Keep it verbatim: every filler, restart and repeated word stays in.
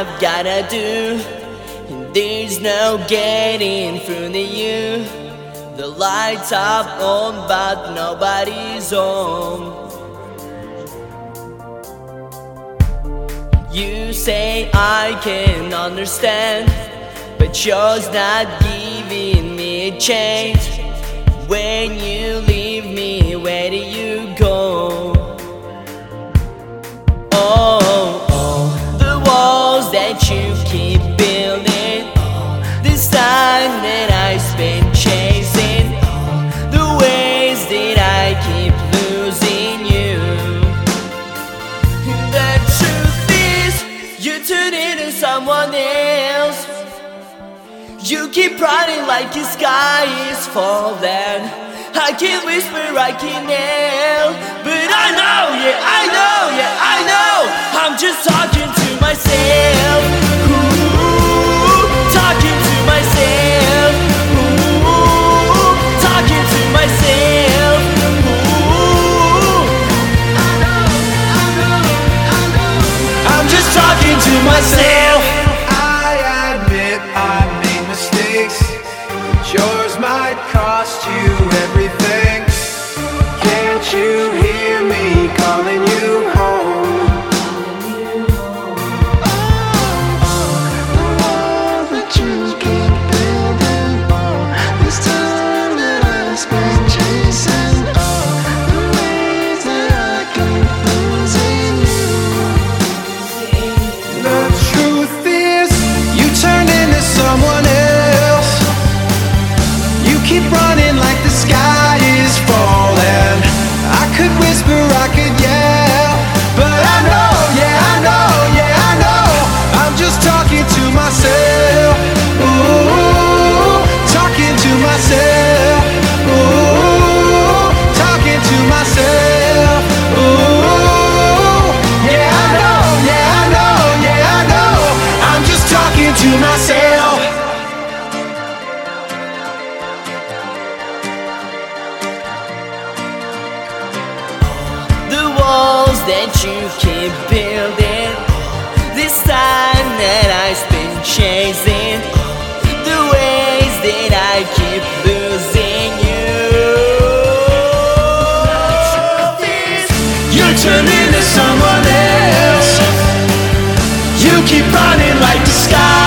I've gotta do, and there's no getting through to you. The lights are on, but nobody's home. You say I can understand, but you're not giving me a chance. When you leave me, where do you go? Oh, oh, the walls that you keep building, this time that I spend chasing, the ways that I keep losing you. The truth is, you turn into someone else. You keep running like the sky is falling. I can whisper, I can yell, but I know, yeah, I know, yeah, I know, I'm just talking to myself. Ooh, talking to myself. Ooh, talking to myself. Ooh, I know, I know, I know, I'm just talking to myself. I admit I made mistakes, but yours might cost you everything. Can't you hear me calling you home? The wall that you keep building, this time that I spend chasing, the ways that I keep losing you. The truth is, you turn into someone else. You keep running like the sky is falling. I could whisper, I could yell, but I know, yeah, I know, yeah, I know, I'm just talking to myself. Ooh, talking to myself. Ooh, talking to myself. Ooh, yeah, I know, yeah, I know, yeah, I know, I'm just talking to myself. The walls that you keep building, this time that I spend chasing, the ways that I keep losing you. You turn into someone else. You keep running like the sky